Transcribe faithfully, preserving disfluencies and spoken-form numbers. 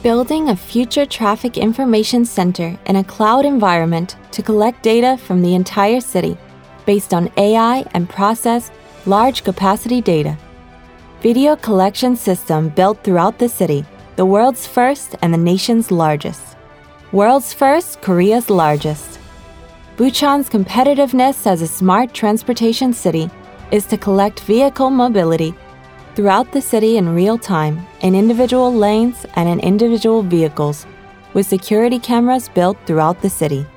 building a future traffic information center in a cloud environment to collect data from the entire city based on A I and process large capacity data. Video collection system built throughout the city, the world's first and the nation's largest. World's first, Korea's largest. Bucheon's competitiveness as a smart transportation city is to collect vehicle mobility throughout the city in real time, in individual lanes and in individual vehicles, with security cameras built throughout the city.